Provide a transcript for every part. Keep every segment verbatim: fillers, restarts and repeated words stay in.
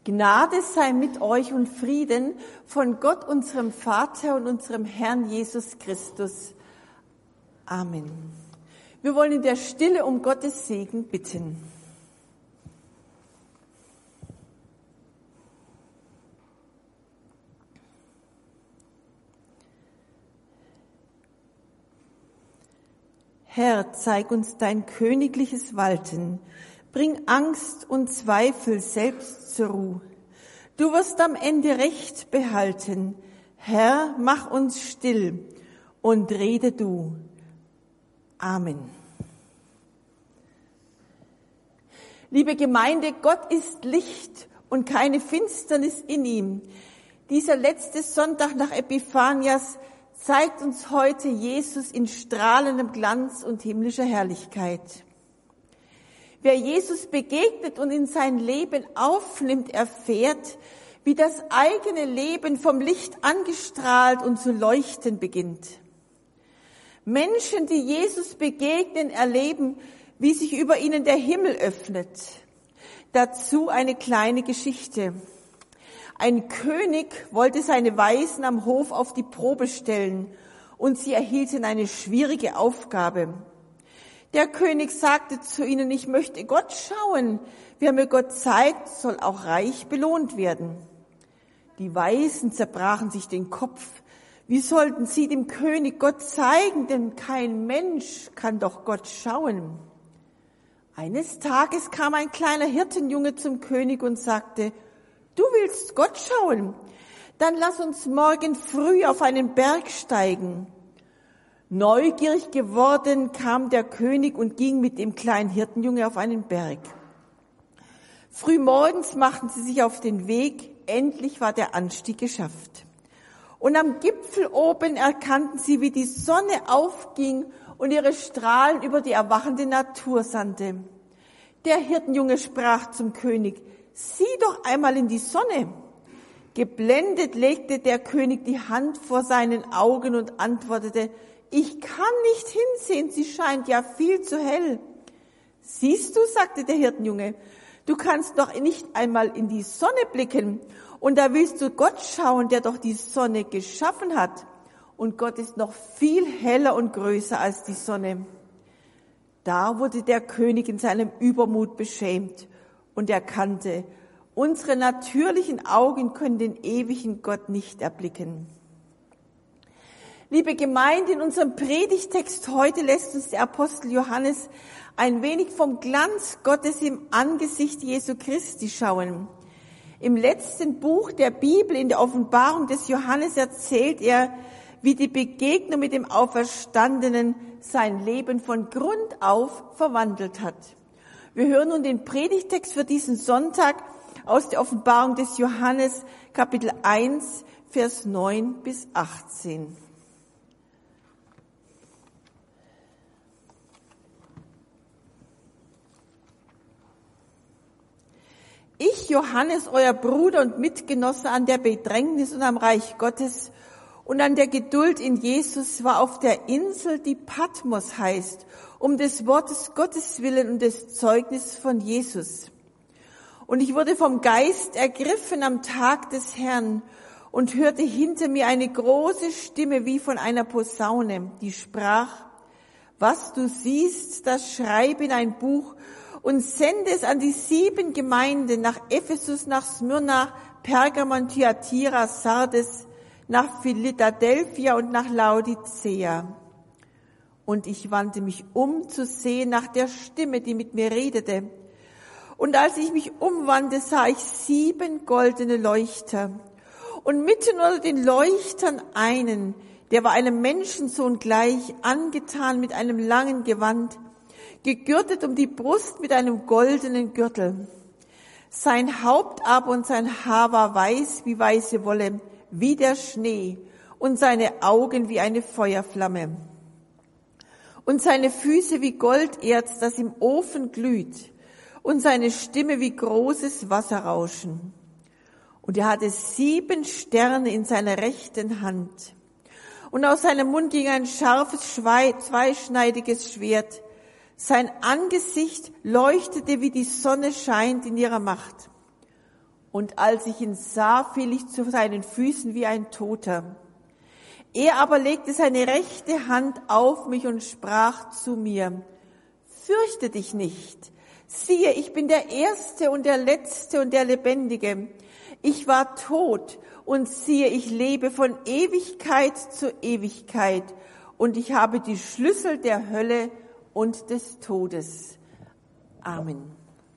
Gnade sei mit euch und Frieden von Gott, unserem Vater und unserem Herrn Jesus Christus. Amen. Wir wollen in der Stille um Gottes Segen bitten. Herr, zeig uns dein königliches Walten. Bring Angst und Zweifel selbst zur Ruhe. Du wirst am Ende Recht behalten. Herr, mach uns still und rede du. Amen. Liebe Gemeinde, Gott ist Licht und keine Finsternis in ihm. Dieser letzte Sonntag nach Epiphanias zeigt uns heute Jesus in strahlendem Glanz und himmlischer Herrlichkeit. Wer Jesus begegnet und in sein Leben aufnimmt, erfährt, wie das eigene Leben vom Licht angestrahlt und zu leuchten beginnt. Menschen, die Jesus begegnen, erleben, wie sich über ihnen der Himmel öffnet. Dazu eine kleine Geschichte. Ein König wollte seine Weisen am Hof auf die Probe stellen und sie erhielten eine schwierige Aufgabe. Der König sagte zu ihnen, ich möchte Gott schauen. Wer mir Gott zeigt, soll auch reich belohnt werden. Die Weisen zerbrachen sich den Kopf. Wie sollten sie dem König Gott zeigen, denn kein Mensch kann doch Gott schauen. Eines Tages kam ein kleiner Hirtenjunge zum König und sagte, du willst Gott schauen? Dann lass uns morgen früh auf einen Berg steigen. Neugierig geworden kam der König und ging mit dem kleinen Hirtenjunge auf einen Berg. Frühmorgens machten sie sich auf den Weg, endlich war der Anstieg geschafft. Und am Gipfel oben erkannten sie, wie die Sonne aufging und ihre Strahlen über die erwachende Natur sandte. Der Hirtenjunge sprach zum König, sieh doch einmal in die Sonne. Geblendet legte der König die Hand vor seinen Augen und antwortete, ich kann nicht hinsehen, sie scheint ja viel zu hell. Siehst du, sagte der Hirtenjunge, du kannst doch nicht einmal in die Sonne blicken und da willst du Gott schauen, der doch die Sonne geschaffen hat. Und Gott ist noch viel heller und größer als die Sonne. Da wurde der König in seinem Übermut beschämt und erkannte, unsere natürlichen Augen können den ewigen Gott nicht erblicken. Liebe Gemeinde, in unserem Predigtext heute lässt uns der Apostel Johannes ein wenig vom Glanz Gottes im Angesicht Jesu Christi schauen. Im letzten Buch der Bibel, in der Offenbarung des Johannes, erzählt er, wie die Begegnung mit dem Auferstandenen sein Leben von Grund auf verwandelt hat. Wir hören nun den Predigtext für diesen Sonntag aus der Offenbarung des Johannes, Kapitel eins, Vers neun bis achtzehn. Ich, Johannes, euer Bruder und Mitgenosse an der Bedrängnis und am Reich Gottes und an der Geduld in Jesus, war auf der Insel, die Patmos heißt, um des Wortes Gottes willen und des Zeugnisses von Jesus. Und ich wurde vom Geist ergriffen am Tag des Herrn und hörte hinter mir eine große Stimme wie von einer Posaune, die sprach, was du siehst, das schreibe in ein Buch und sende es an die sieben Gemeinden, nach Ephesus, nach Smyrna, Pergamon, Thyatira, Sardes, nach Philadelphia und nach Laodicea. Und ich wandte mich um zu sehen nach der Stimme, die mit mir redete. Und als ich mich umwandte, sah ich sieben goldene Leuchter. Und mitten unter den Leuchtern einen, der war einem Menschensohn gleich, angetan mit einem langen Gewand, gegürtet um die Brust mit einem goldenen Gürtel. Sein Haupt aber und sein Haar war weiß wie weiße Wolle, wie der Schnee, und seine Augen wie eine Feuerflamme. Und seine Füße wie Golderz, das im Ofen glüht, und seine Stimme wie großes Wasserrauschen. Und er hatte sieben Sterne in seiner rechten Hand. Und aus seinem Mund ging ein scharfes, zweischneidiges Schwert. Sein Angesicht leuchtete, wie die Sonne scheint in ihrer Macht. Und als ich ihn sah, fiel ich zu seinen Füßen wie ein Toter. Er aber legte seine rechte Hand auf mich und sprach zu mir, fürchte dich nicht. Siehe, ich bin der Erste und der Letzte und der Lebendige. Ich war tot und siehe, ich lebe von Ewigkeit zu Ewigkeit und ich habe die Schlüssel der Hölle und des Todes. Amen.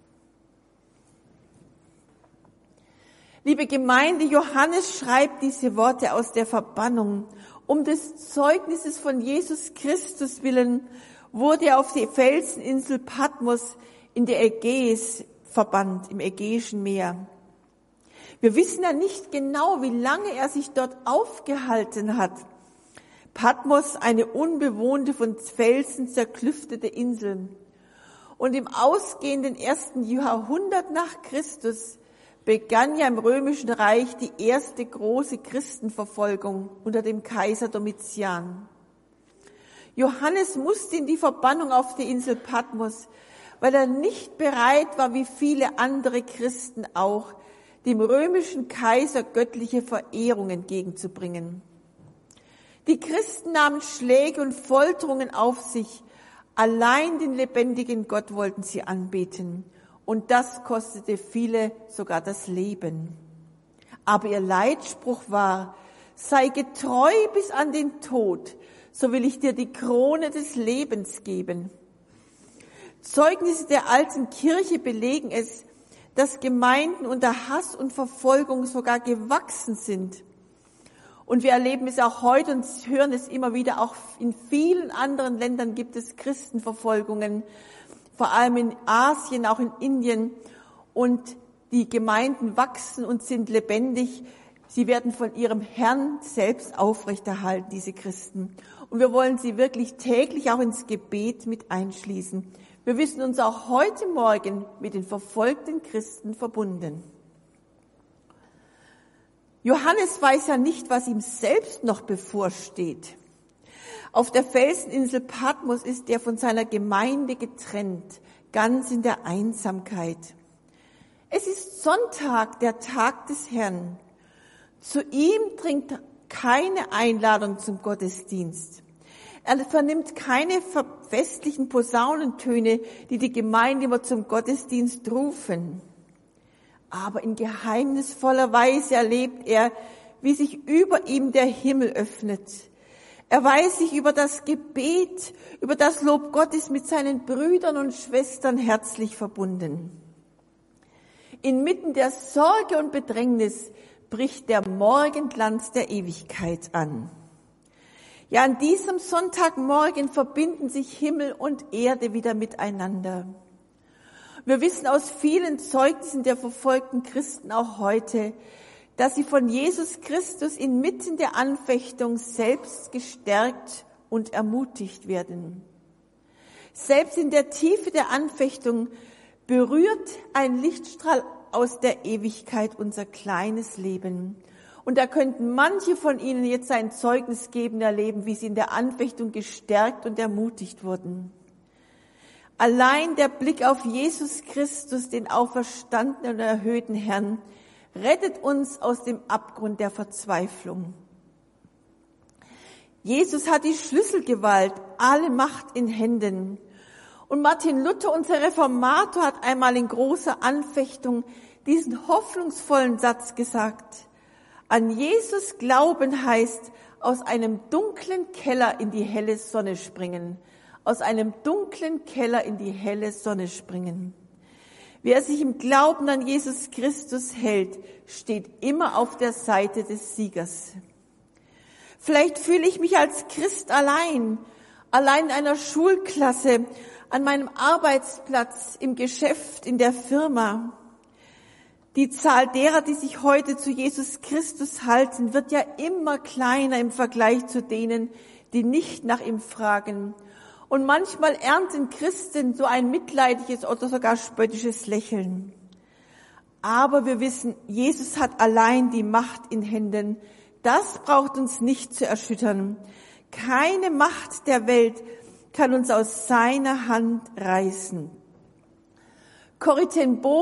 Liebe Gemeinde, Johannes schreibt diese Worte aus der Verbannung. Um des Zeugnisses von Jesus Christus willen wurde er auf die Felseninsel Patmos in der Ägäis verbannt, im Ägäischen Meer. Wir wissen ja nicht genau, wie lange er sich dort aufgehalten hat. Patmos, eine unbewohnte, von Felsen zerklüftete Insel. Und im ausgehenden ersten Jahrhundert nach Christus begann ja im Römischen Reich die erste große Christenverfolgung unter dem Kaiser Domitian. Johannes musste in die Verbannung auf die Insel Patmos, weil er nicht bereit war, wie viele andere Christen auch, dem römischen Kaiser göttliche Verehrung entgegenzubringen. Die Christen nahmen Schläge und Folterungen auf sich, allein den lebendigen Gott wollten sie anbeten. Und das kostete viele sogar das Leben. Aber ihr Leitspruch war, sei getreu bis an den Tod, so will ich dir die Krone des Lebens geben. Zeugnisse der alten Kirche belegen es, dass Gemeinden unter Hass und Verfolgung sogar gewachsen sind. Und wir erleben es auch heute und hören es immer wieder, auch in vielen anderen Ländern gibt es Christenverfolgungen, vor allem in Asien, auch in Indien. Und die Gemeinden wachsen und sind lebendig. Sie werden von ihrem Herrn selbst aufrechterhalten, diese Christen. Und wir wollen sie wirklich täglich auch ins Gebet mit einschließen. Wir wissen uns auch heute Morgen mit den verfolgten Christen verbunden. Johannes weiß ja nicht, was ihm selbst noch bevorsteht. Auf der Felseninsel Patmos ist er von seiner Gemeinde getrennt, ganz in der Einsamkeit. Es ist Sonntag, der Tag des Herrn. Zu ihm dringt keine Einladung zum Gottesdienst. Er vernimmt keine festlichen Posaunentöne, die die Gemeinde immer zum Gottesdienst rufen. Aber in geheimnisvoller Weise erlebt er, wie sich über ihm der Himmel öffnet. Er weiß sich über das Gebet, über das Lob Gottes mit seinen Brüdern und Schwestern herzlich verbunden. Inmitten der Sorge und Bedrängnis bricht der Morgenglanz der Ewigkeit an. Ja, an diesem Sonntagmorgen verbinden sich Himmel und Erde wieder miteinander. Wir wissen aus vielen Zeugnissen der verfolgten Christen auch heute, dass sie von Jesus Christus inmitten der Anfechtung selbst gestärkt und ermutigt werden. Selbst in der Tiefe der Anfechtung berührt ein Lichtstrahl aus der Ewigkeit unser kleines Leben. Und da könnten manche von Ihnen jetzt ein Zeugnis geben, erleben, wie sie in der Anfechtung gestärkt und ermutigt wurden. Allein der Blick auf Jesus Christus, den auferstandenen und erhöhten Herrn, rettet uns aus dem Abgrund der Verzweiflung. Jesus hat die Schlüsselgewalt, alle Macht in Händen. Und Martin Luther, unser Reformator, hat einmal in großer Anfechtung diesen hoffnungsvollen Satz gesagt: An Jesus glauben heißt, aus einem dunklen Keller in die helle Sonne springen. Aus einem dunklen Keller in die helle Sonne springen. Wer sich im Glauben an Jesus Christus hält, steht immer auf der Seite des Siegers. Vielleicht fühle ich mich als Christ allein, allein in einer Schulklasse, an meinem Arbeitsplatz, im Geschäft, in der Firma. Die Zahl derer, die sich heute zu Jesus Christus halten, wird ja immer kleiner im Vergleich zu denen, die nicht nach ihm fragen. Und manchmal ernten Christen so ein mitleidiges oder sogar spöttisches Lächeln. Aber wir wissen, Jesus hat allein die Macht in Händen. Das braucht uns nicht zu erschüttern. Keine Macht der Welt kann uns aus seiner Hand reißen. Corrie ten Boom,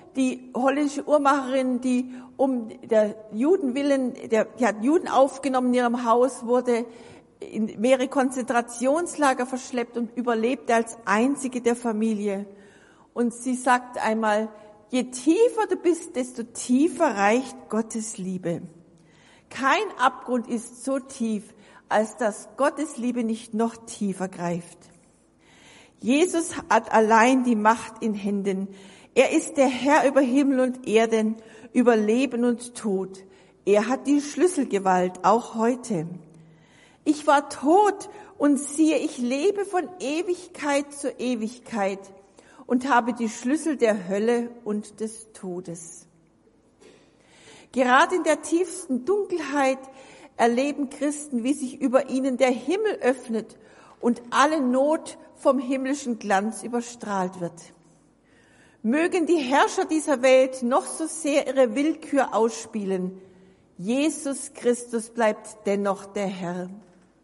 die holländische Uhrmacherin, die um der Juden willen, der, die hat Juden aufgenommen in ihrem Haus, wurde in mehrere Konzentrationslager verschleppt und überlebte als einzige der Familie. Und sie sagt einmal, je tiefer du bist, desto tiefer reicht Gottes Liebe. Kein Abgrund ist so tief, als dass Gottes Liebe nicht noch tiefer greift. Jesus hat allein die Macht in Händen. Er ist der Herr über Himmel und Erden, über Leben und Tod. Er hat die Schlüsselgewalt, auch heute. Ich war tot und siehe, ich lebe von Ewigkeit zu Ewigkeit und habe die Schlüssel der Hölle und des Todes. Gerade in der tiefsten Dunkelheit erleben Christen, wie sich über ihnen der Himmel öffnet und alle Not vom himmlischen Glanz überstrahlt wird. Mögen die Herrscher dieser Welt noch so sehr ihre Willkür ausspielen, Jesus Christus bleibt dennoch der Herr.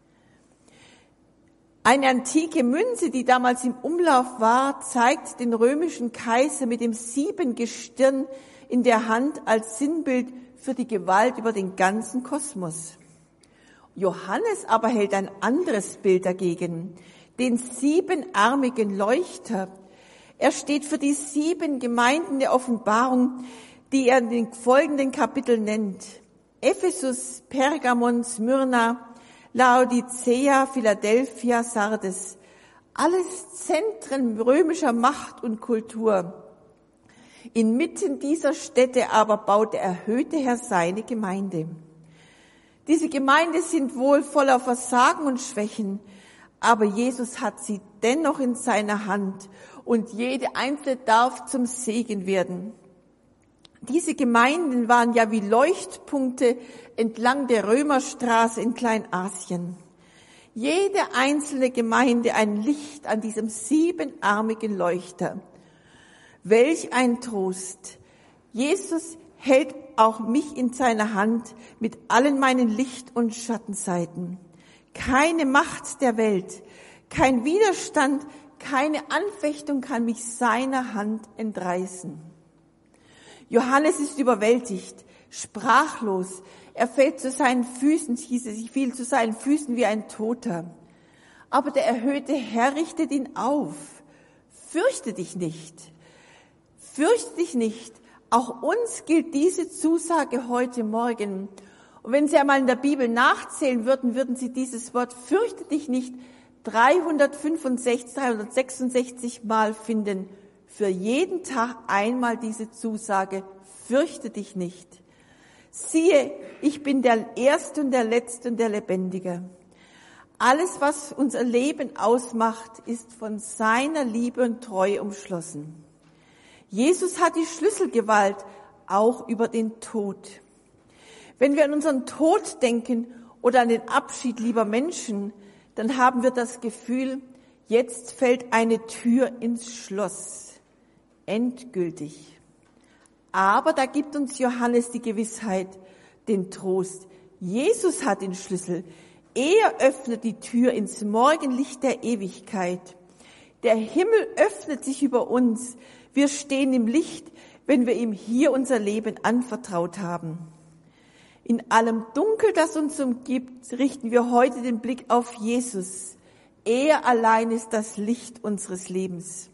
Eine antike Münze, die damals im Umlauf war, zeigt den römischen Kaiser mit dem Siebengestirn in der Hand als Sinnbild für die Gewalt über den ganzen Kosmos. Johannes aber hält ein anderes Bild dagegen, den siebenarmigen Leuchter. Er steht für die sieben Gemeinden der Offenbarung, die er in den folgenden Kapiteln nennt. Ephesus, Pergamon, Smyrna, Laodicea, Philadelphia, Sardes. Alles Zentren römischer Macht und Kultur. Inmitten dieser Städte aber baut der erhöhte Herr seine Gemeinde. Diese Gemeinde sind wohl voller Versagen und Schwächen, aber Jesus hat sie dennoch in seiner Hand und jede einzelne darf zum Segen werden. Diese Gemeinden waren ja wie Leuchtpunkte entlang der Römerstraße in Kleinasien. Jede einzelne Gemeinde ein Licht an diesem siebenarmigen Leuchter. Welch ein Trost! Jesus hält auch mich in seiner Hand mit allen meinen Licht- und Schattenseiten. Keine Macht der Welt, kein Widerstand, keine Anfechtung kann mich seiner Hand entreißen. Johannes ist überwältigt, sprachlos. Er fällt zu seinen Füßen, hieß es, ich fiel zu seinen Füßen wie ein Toter. Aber der erhöhte Herr richtet ihn auf. Fürchte dich nicht. Fürchte dich nicht. Auch uns gilt diese Zusage heute Morgen. Und wenn Sie einmal in der Bibel nachzählen würden, würden Sie dieses Wort fürchte dich nicht dreihundertfünfundsechzig, dreihundertsechsundsechzig Mal finden. Für jeden Tag einmal diese Zusage, fürchte dich nicht. Siehe, ich bin der Erste und der Letzte und der Lebendige. Alles, was unser Leben ausmacht, ist von seiner Liebe und Treue umschlossen. Jesus hat die Schlüsselgewalt auch über den Tod. Wenn wir an unseren Tod denken oder an den Abschied lieber Menschen, dann haben wir das Gefühl, jetzt fällt eine Tür ins Schloss. Endgültig. Aber da gibt uns Johannes die Gewissheit, den Trost. Jesus hat den Schlüssel. Er öffnet die Tür ins Morgenlicht der Ewigkeit. Der Himmel öffnet sich über uns. Wir stehen im Licht, wenn wir ihm hier unser Leben anvertraut haben. In allem Dunkel, das uns umgibt, richten wir heute den Blick auf Jesus. Er allein ist das Licht unseres Lebens.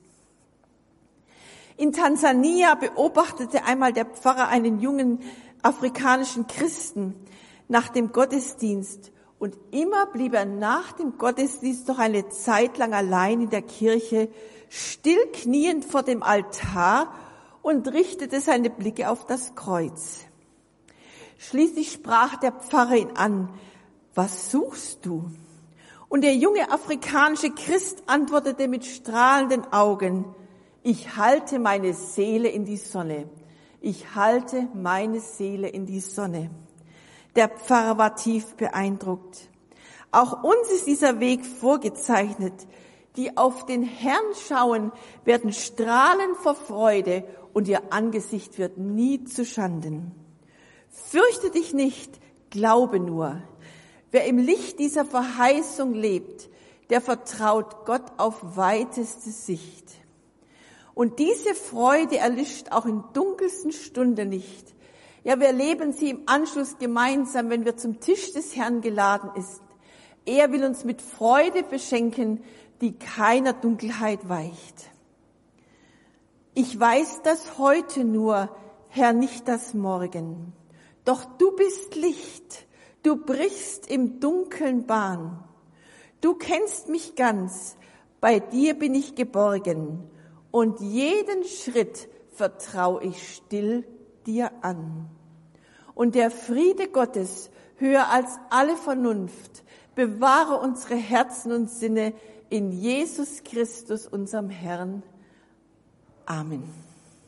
In Tansania beobachtete einmal der Pfarrer einen jungen afrikanischen Christen nach dem Gottesdienst und immer blieb er nach dem Gottesdienst noch eine Zeit lang allein in der Kirche, still kniend vor dem Altar und richtete seine Blicke auf das Kreuz. Schließlich sprach der Pfarrer ihn an, was suchst du? Und der junge afrikanische Christ antwortete mit strahlenden Augen, ich halte meine Seele in die Sonne. Ich halte meine Seele in die Sonne. Der Pfarrer war tief beeindruckt. Auch uns ist dieser Weg vorgezeichnet. Die auf den Herrn schauen, werden strahlen vor Freude und ihr Angesicht wird nie zu Schanden. Fürchte dich nicht, glaube nur. Wer im Licht dieser Verheißung lebt, der vertraut Gott auf weiteste Sicht. Und diese Freude erlischt auch in dunkelsten Stunden nicht. Ja, wir erleben sie im Anschluss gemeinsam, wenn wir zum Tisch des Herrn geladen ist. Er will uns mit Freude beschenken, die keiner Dunkelheit weicht. Ich weiß das heute nur, Herr, nicht das Morgen. Doch du bist Licht, du brichst im Dunkeln Bahn. Du kennst mich ganz, bei dir bin ich geborgen. Und jeden Schritt vertraue ich still dir an. Und der Friede Gottes, höher als alle Vernunft, bewahre unsere Herzen und Sinne in Jesus Christus, unserem Herrn. Amen.